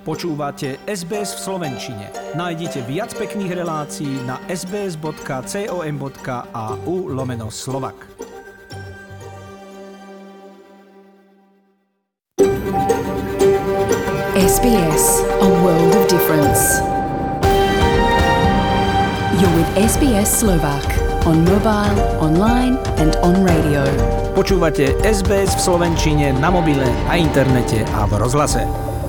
Počúvate SBS v slovenčine. Nájdite viac pekných relácií na sbs.com.au/Slovak. SBS, a world of difference. You're with SBS Slovak on mobile, online and on radio. Počúvate SBS v slovenčine na mobile, na internete a v rozhlase.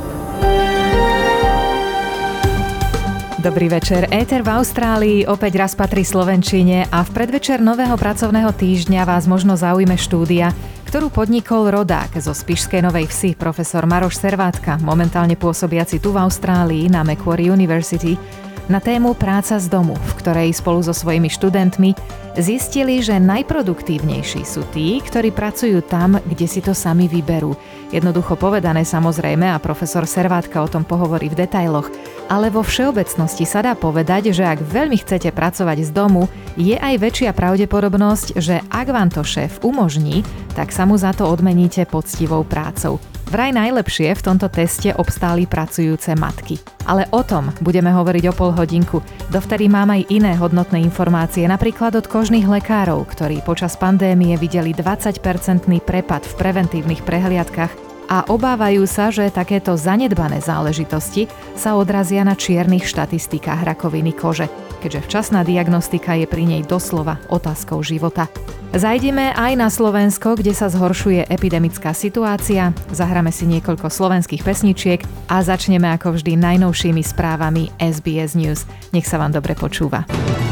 Dobrý večer, éter v Austrálii opäť raz patrí slovenčine a v predvečer nového pracovného týždňa vás možno zaujme štúdia, ktorú podnikol rodák zo Spišskej Novej Vsi, profesor Maroš Servátka, momentálne pôsobiaci tu v Austrálii na Macquarie University, na tému práca z domu, v ktorej spolu so svojimi študentmi zistili, že najproduktívnejší sú tí, ktorí pracujú tam, kde si to sami vyberú. Jednoducho povedané samozrejme, a profesor Servátka o tom pohovorí v detailoch, ale vo všeobecnosti sa dá povedať, že ak veľmi chcete pracovať z domu, je aj väčšia pravdepodobnosť, že ak vám to šéf umožní, tak sa mu za to odmeníte poctivou prácou. Vraj najlepšie v tomto teste obstáli pracujúce matky. Ale o tom budeme hovoriť o pol hodinku. Dovtedy mám aj iné hodnotné informácie, napríklad od kožných lekárov, ktorí počas pandémie videli 20% prepad v preventívnych prehliadkach a obávajú sa, že takéto zanedbané záležitosti sa odrazia na čiernych štatistikách rakoviny kože, keďže včasná diagnostika je pri nej doslova otázkou života. Zajdeme aj na Slovensko, kde sa zhoršuje epidemická situácia, zahráme si niekoľko slovenských pesničiek a začneme ako vždy najnovšími správami SBS News. Nech sa vám dobre počúva.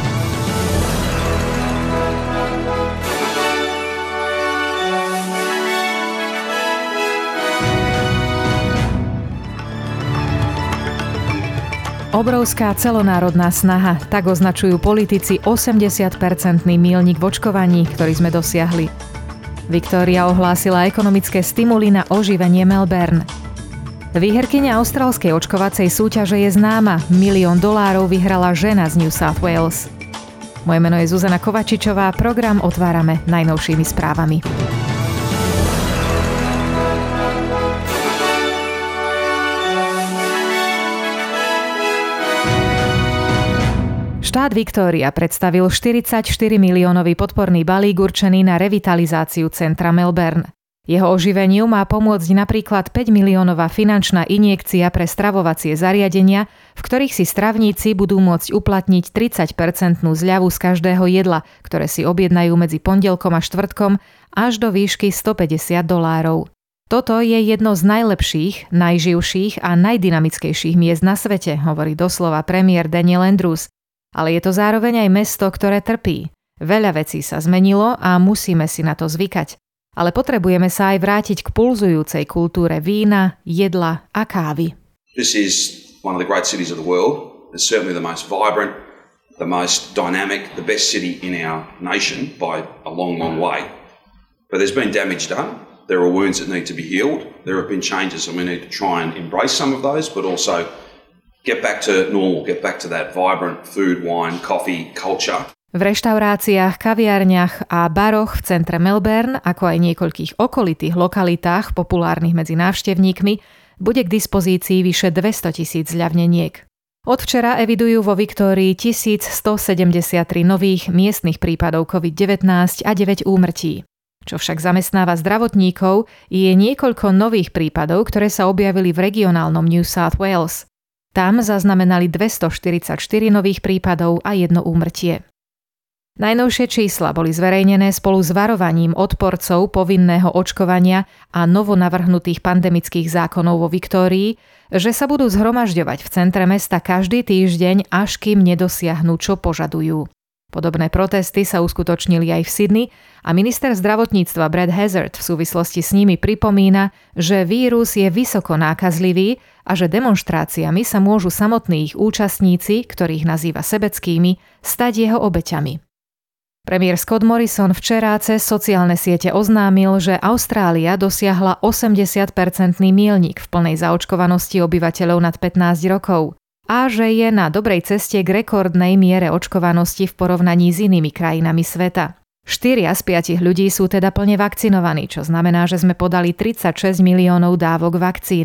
Obrovská celonárodná snaha, tak označujú politici 80-percentný míľnik v očkovaní, ktorý sme dosiahli. Viktória ohlásila ekonomické stimuly na oživenie Melbourne. Výherkyňa austrálskej očkovacej súťaže je známa. $1 milión vyhrala žena z New South Wales. Moje meno je Zuzana Kovačičová, program otvárame najnovšími správami. Štát Viktória predstavil 44 miliónový podporný balík určený na revitalizáciu centra Melbourne. Jeho oživeniu má pomôcť napríklad 5 miliónová finančná injekcia pre stravovacie zariadenia, v ktorých si stravníci budú môcť uplatniť 30% zľavu z každého jedla, ktoré si objednajú medzi pondelkom a štvrtkom až do výšky $150. Toto je jedno z najlepších, najživších a najdynamickejších miest na svete, hovorí doslova premiér Daniel Andrews. Ale je to zároveň aj mesto, ktoré trpí. Veľa vecí sa zmenilo a musíme si na to zvykať. Ale potrebujeme sa aj vrátiť k pulzujúcej kultúre vína, jedla a kávy. This is one of the great cities of the world. It's certainly the most vibrant, the most dynamic, the best city in our nation by a long, long way. But there's been damage done. There are wounds that need to be healed. There have been changes and we need to try and embrace some of those, but also get back to normal, get back to that vibrant food, wine, coffee culture. V reštauráciách, kaviarniach a baroch v centre Melbourne, ako aj niekoľkých okolitých lokalitách populárnych medzi návštevníkmi, bude k dispozícii vyše 200,000 zľavneniek. Od včera evidujú vo Viktórii 1173 nových miestnych prípadov COVID-19 a 9 úmrtí. Čo však zamestnáva zdravotníkov, je niekoľko nových prípadov, ktoré sa objavili v regionálnom New South Wales. Tam zaznamenali 244 nových prípadov a 1 úmrtie. Najnovšie čísla boli zverejnené spolu s varovaním odporcov povinného očkovania a novonavrhnutých pandemických zákonov vo Viktórii, že sa budú zhromažďovať v centre mesta každý týždeň, až kým nedosiahnu, čo požadujú. Podobné protesty sa uskutočnili aj v Sydney a minister zdravotníctva Brad Hazzard v súvislosti s nimi pripomína, že vírus je vysoko nákazlivý a že demonštráciami sa môžu samotní ich účastníci, ktorých nazýva sebeckými, stať jeho obeťami. Premiér Scott Morrison včera cez sociálne siete oznámil, že Austrália dosiahla 80-percentný míľnik v plnej zaočkovanosti obyvateľov nad 15 rokov. A že je na dobrej ceste k rekordnej miere očkovanosti v porovnaní s inými krajinami sveta. 4 z 5 ľudí sú teda plne vakcinovaní, čo znamená, že sme podali 36 miliónov dávok vakcíny.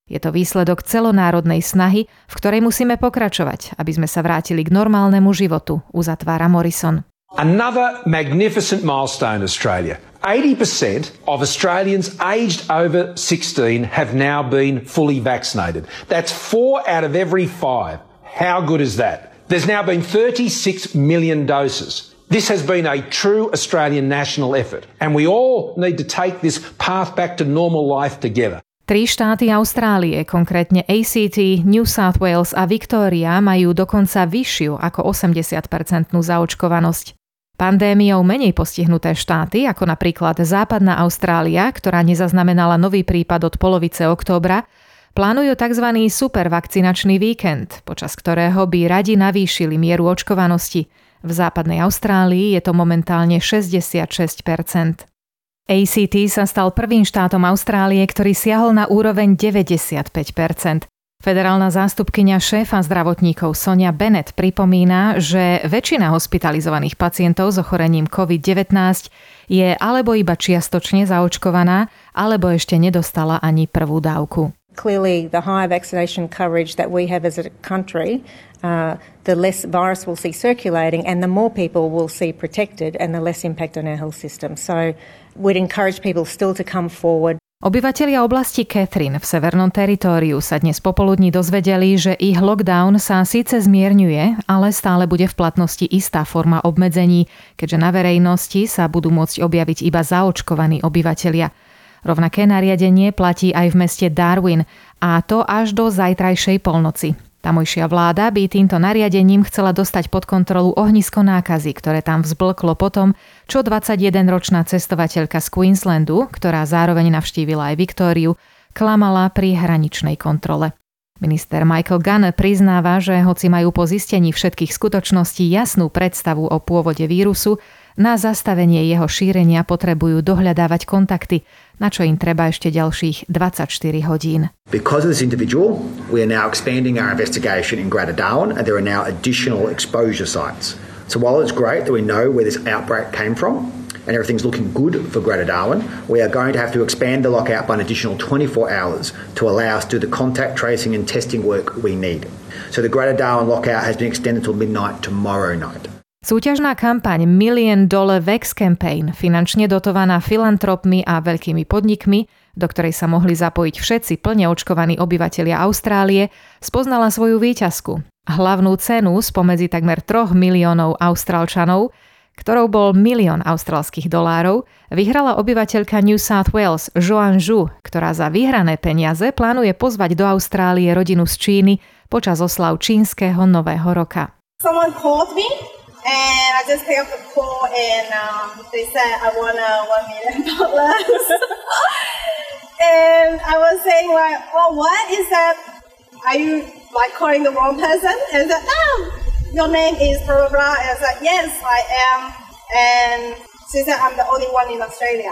Je to výsledok celonárodnej snahy, v ktorej musíme pokračovať, aby sme sa vrátili k normálnemu životu, uzatvára Morrison. Another magnificent milestone, Australia. 80% of Australians aged over 16 have now been fully vaccinated. That's 4 out of every 5. How good is that? There's now been 36 million doses. This has been a true Australian national effort, and we all need to take this path back to normal life together. 3 štáty Austrálie, konkrétne ACT, New South Wales a Victoria, majú dokonca vyššiu ako 80% zaočkovanosť. Pandémiou menej postihnuté štáty, ako napríklad Západná Austrália, ktorá nezaznamenala nový prípad od polovice októbra, plánujú tzv. Supervakcinačný víkend, počas ktorého by radi navýšili mieru očkovanosti. V Západnej Austrálii je to momentálne 66%. ACT sa stal prvým štátom Austrálie, ktorý siahol na úroveň 95%. Federálna zástupkyňa šéfa zdravotníkov Sonia Bennett pripomína, že väčšina hospitalizovaných pacientov s ochorením COVID-19 je alebo iba čiastočne zaočkovaná, alebo ešte nedostala ani prvú dávku. Clearly, the higher vaccination coverage that we have as a country, the less virus we'll see circulating and the more people we'll see protected and the less impact on our health system. So we'd encourage people still to come forward. Obyvatelia oblasti Catherine v Severnom teritóriu sa dnes popoludní dozvedeli, že ich lockdown sa síce zmierňuje, ale stále bude v platnosti istá forma obmedzení, keďže na verejnosti sa budú môcť objaviť iba zaočkovaní obyvatelia. Rovnaké nariadenie platí aj v meste Darwin, a to až do zajtrajšej polnoci. Tamojšia vláda by týmto nariadením chcela dostať pod kontrolu ohnisko nákazy, ktoré tam vzblklo potom, čo 21-ročná cestovateľka z Queenslandu, ktorá zároveň navštívila aj Viktóriu, klamala pri hraničnej kontrole. Minister Michael Gunn priznáva, že hoci majú po zistení všetkých skutočností jasnú predstavu o pôvode vírusu, na zastavenie jeho šírenia potrebujú dohľadávať kontakty, na čo im treba ešte ďalších 24 hodín. Because of this individual, we are now expanding our investigation in Greater Darwin and there are now additional exposure sites. So while it's great that we know where this outbreak came from and everything's looking good for Greater Darwin, we are going to have to expand the lockout by an additional 24 hours to allow us to do the contact tracing and testing work we need. So the Greater Darwin lockout has been extended till midnight tomorrow night. Súťažná kampaň $1 Million Vax Campaign, finančne dotovaná filantropmi a veľkými podnikmi, do ktorej sa mohli zapojiť všetci plne očkovaní obyvatelia Austrálie, spoznala svoju víťazku. Hlavnú cenu spomedzi takmer 3 miliónov Austrálčanov, ktorou bol $1 milión austrálskych dolárov, vyhrala obyvateľka New South Wales Joan Zhu, ktorá za vyhrané peniaze plánuje pozvať do Austrálie rodinu z Číny počas oslav čínskeho nového roka. Someone called me. And I just picked up the call and they said, I want $1 million. And I was saying like, oh, what is that? Are you like calling the wrong person? And I said, no, your name is blah, blah, blah. And I said, yes, I am. And she said, I'm the only one in Australia.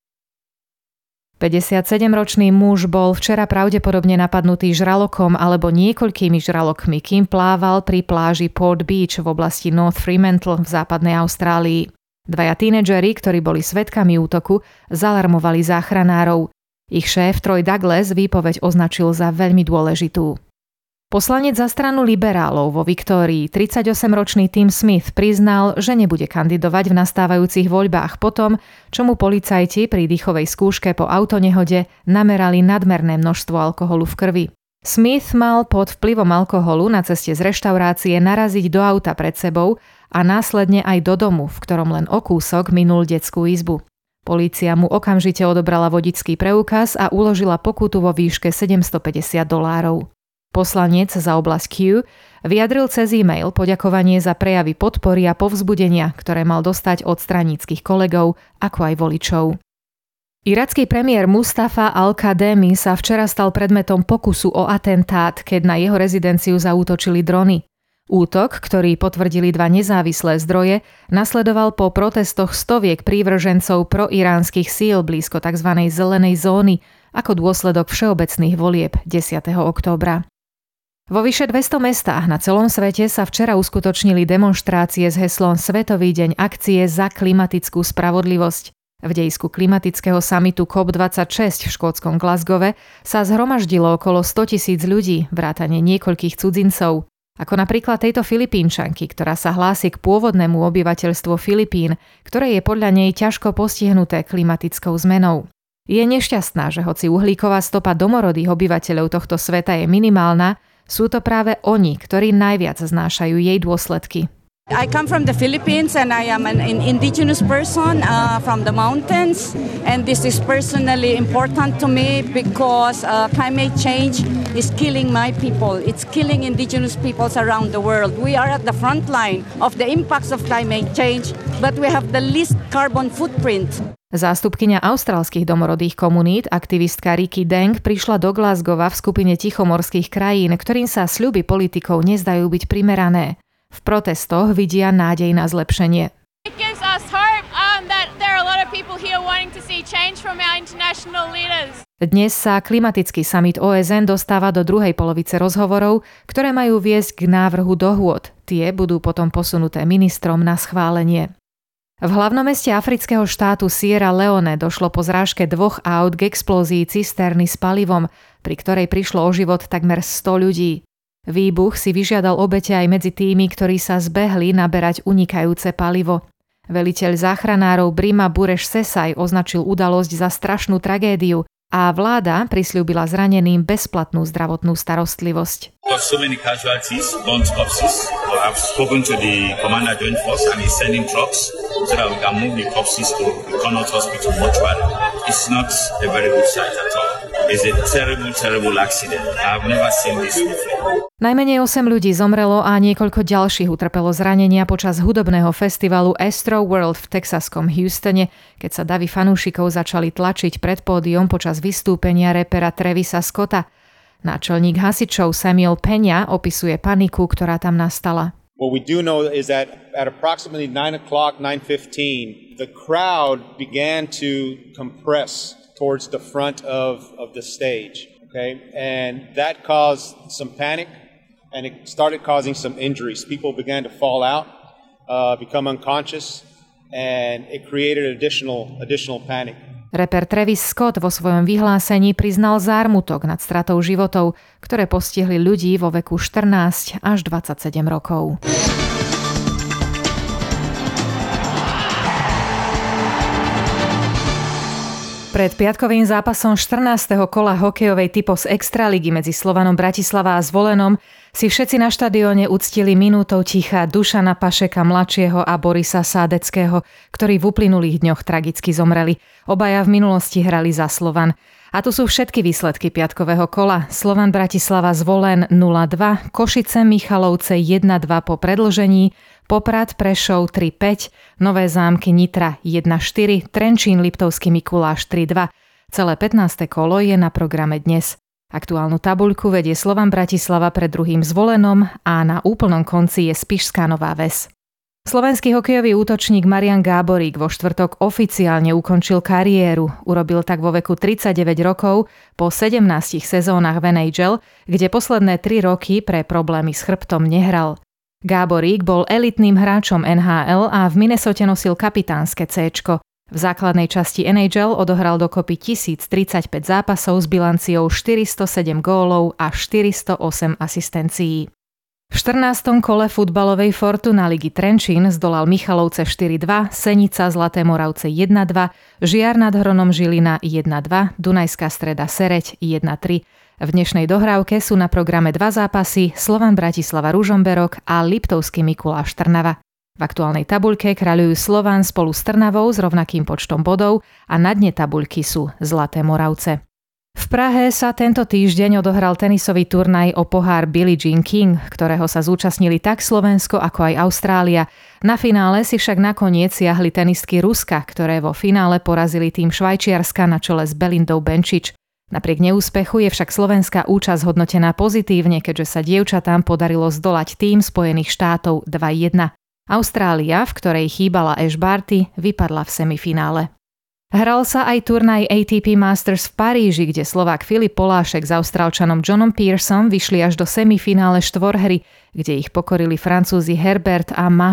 57-ročný muž bol včera pravdepodobne napadnutý žralokom alebo niekoľkými žralokmi, kým plával pri pláži Port Beach v oblasti North Fremantle v západnej Austrálii. 2 tínedžeri, ktorí boli svedkami útoku, zalarmovali záchranárov. Ich šéf Troy Douglas výpoveď označil za veľmi dôležitú. Poslanec za stranu liberálov vo Viktórii, 38-ročný Tim Smith, priznal, že nebude kandidovať v nastávajúcich voľbách potom, čo mu policajti pri dýchovej skúške po autonehode namerali nadmerné množstvo alkoholu v krvi. Smith mal pod vplyvom alkoholu na ceste z reštaurácie naraziť do auta pred sebou a následne aj do domu, v ktorom len o kúsok minul detskú izbu. Polícia mu okamžite odobrala vodičský preukaz a uložila pokutu vo výške $750. Poslanec za oblasť Kew vyjadril cez e-mail poďakovanie za prejavy podpory a povzbudenia, ktoré mal dostať od straníckych kolegov, ako aj voličov. Iracký premiér Mustafa al-Kademi sa včera stal predmetom pokusu o atentát, keď na jeho rezidenciu zaútočili drony. Útok, ktorý potvrdili 2 nezávislé zdroje, nasledoval po protestoch stoviek prívržencov proiránskych síl blízko tzv. Zelenej zóny ako dôsledok všeobecných volieb 10. októbra. Vo vyše 200 mestách na celom svete sa včera uskutočnili demonštrácie s heslom Svetový deň akcie za klimatickú spravodlivosť. V dejisku klimatického samitu COP26 v škótskom Glasgowe sa zhromaždilo okolo 100 000 ľudí, vrátane niekoľkých cudzincov. Ako napríklad tejto Filipínčanky, ktorá sa hlási k pôvodnému obyvateľstvu Filipín, ktoré je podľa nej ťažko postihnuté klimatickou zmenou. Je nešťastná, že hoci uhlíková stopa domorodých obyvateľov tohto sveta je minimálna, sú to práve oni, ktorí najviac znášajú jej dôsledky. I come from the Philippines and I am an indigenous person from the mountains, and this is personally important to me because climate change is killing my people. It's killing indigenous peoples around the world. We are at the front line of the impacts of climate change, but we have the least carbon footprint. Zástupkyňa austrálskych domorodých komunít, aktivistka Riki Deng, prišla do Glasgowa v skupine tichomorských krajín, ktorým sa sľuby politikov nezdajú byť primerané. V protestoch vidia nádej na zlepšenie. Dnes sa klimatický summit OSN dostáva do druhej polovice rozhovorov, ktoré majú viesť k návrhu dohôd. Tie budú potom posunuté ministrom na schválenie. V hlavnom meste afrického štátu Sierra Leone došlo po zrážke 2 aut k explózii cisterny s palivom, pri ktorej prišlo o život takmer 100 ľudí. Výbuch si vyžiadal obete aj medzi tými, ktorí sa zbehli naberať unikajúce palivo. Veliteľ záchranárov Brima Bureš Sesaj označil udalosť za strašnú tragédiu a vláda prisľúbila zraneným bezplatnú zdravotnú starostlivosť. So many casualties, burnt corpses. I've spoken to the Commander Joint Force and he's sending trucks so that we can move the corpses to Connaught Hospital mortuary. It's not a very good sight at all. It's a terrible accident. I've never seen this before. Najmenej 8 ľudí zomrelo a niekoľko ďalších utrpelo zranenia počas hudobného festivalu Astro World v texaskom Houstone, keď sa davy fanúšikov začali tlačiť pred pódium počas vystúpenia rapera Travisa Scotta. Náčelník hasičov Samuel Peňa opisuje paniku, ktorá tam nastala. What we do know is that at approximately 9 o'clock, 9:15, the crowd began to compress towards the front of the stage, okay? And that caused some panic, and it started causing some injuries. People began to fall out, become unconscious, and it created additional panic. Rapper Travis Scott vo svojom vyhlásení priznal zármutok nad stratou životov, ktoré postihli ľudí vo veku 14 až 27 rokov. Pred piatkovým zápasom 14. kola hokejovej Typos Extraligy medzi Slovanom Bratislava a Zvolenom si všetci na štadióne uctili minútou ticha Dušana Pašeka mladšieho a Borisa Sádeckého, ktorí v uplynulých dňoch tragicky zomreli. Obaja v minulosti hrali za Slovan. A tu sú všetky výsledky piatkového kola. Slovan Bratislava Zvolen 0-2, Košice Michalovce 1-2 po predĺžení, Poprad Prešov 3-5, Nové Zámky Nitra 1-4, Trenčín Liptovský Mikuláš 3-2. Celé 15. kolo je na programe dnes. Aktuálnu tabuľku vedie Slovan Bratislava pred druhým Zvolenom a na úplnom konci je Spišská Nová Ves. Slovenský hokejový útočník Marian Gáborík vo štvrtok oficiálne ukončil kariéru. Urobil tak vo veku 39 rokov po 17 sezónach v NHL, kde posledné 3 roky pre problémy s chrbtom nehral. Gáborík bol elitným hráčom NHL a v Minnesote nosil kapitánske C-čko. V základnej časti NHL odohral dokopy 1035 zápasov s bilanciou 407 gólov a 408 asistencií. V 14. kole futbalovej Fortuna ligy Trenčín zdolal Michalovce 4-2, Senica Zlaté Moravce 1-2, Žiar nad Hronom Žilina 1-2, Dunajská Streda Sereď 1-3. V dnešnej dohrávke sú na programe 2 zápasy, Slovan Bratislava Ružomberok a Liptovský Mikuláš Trnava. V aktuálnej tabuľke kráľujú Slovan spolu s Trnavou s rovnakým počtom bodov a na dne tabuľky sú Zlaté Moravce. V Prahe sa tento týždeň odohral tenisový turnaj o pohár Billie Jean King, ktorého sa zúčastnili tak Slovensko ako aj Austrália. Na finále si však nakoniec siahli tenistky Ruska, ktoré vo finále porazili tým Švajčiarska na čele s Belindou Benčič. Napriek neúspechu je však slovenská účasť hodnotená pozitívne, keďže sa dievčatám podarilo zdolať tým Spojených štátov 2-1. Austrália, v ktorej chýbala Ash Barty, vypadla v semifinále. Hral sa aj turnaj ATP Masters v Paríži, kde Slovák Filip Polášek s Austrálčanom Johnom Pearsom vyšli až do semifinále štvorhry, kde ich pokorili Francúzi Herbert a Mahut.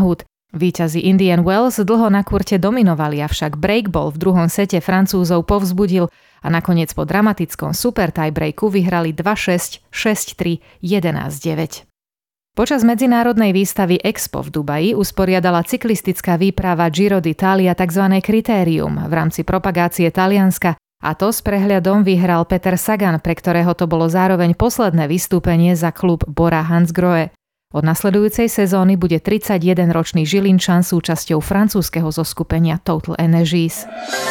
Víťazi Indian Wells dlho na kurte dominovali, avšak breakball v druhom sete Francúzov povzbudil a nakoniec po dramatickom super tiebreaku vyhrali 2-6, 6-3, 11-9. Počas medzinárodnej výstavy Expo v Dubaji usporiadala cyklistická výprava Giro d'Italia tzv. Kritérium v rámci propagácie Talianska, a to s prehľadom vyhral Peter Sagan, pre ktorého to bolo zároveň posledné vystúpenie za klub Bora Hansgrohe. Od nasledujúcej sezóny bude 31-ročný Žilinčan súčasťou francúzskeho zoskupenia Total Energies.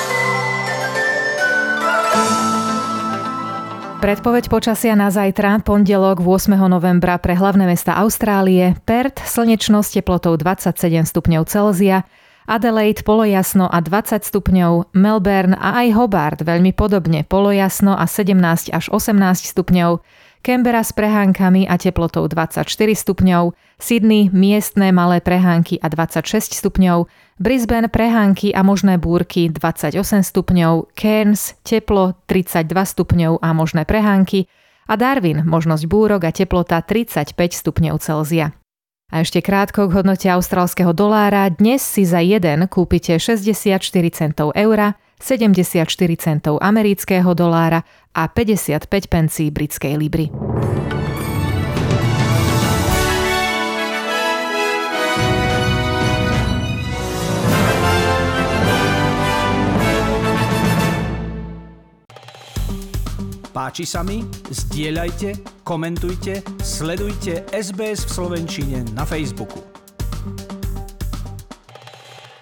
Predpoveď počasia na zajtra, pondelok 8. novembra pre hlavné mesta Austrálie: Perth slnečno s teplotou 27 stupňov Celzia, Adelaide polojasno a 20 stupňov, Melbourne a aj Hobart veľmi podobne polojasno a 17 až 18 stupňov, Canberra s prehánkami a teplotou 24 stupňov, Sydney miestne malé prehánky a 26 stupňov, Brisbane prehánky a možné búrky 28 stupňov, Cairns teplo 32 stupňov a možné prehánky a Darwin možnosť búrok a teplota 35 stupňov Celzia. A ešte krátko k hodnote austrálskeho dolára. Dnes si za jeden kúpite 64 centov eura, 74 centov amerického dolára a 55 pencí britskej libry. Páči sa mi? Zdieľajte, komentujte, sledujte SBS v slovenčine na Facebooku.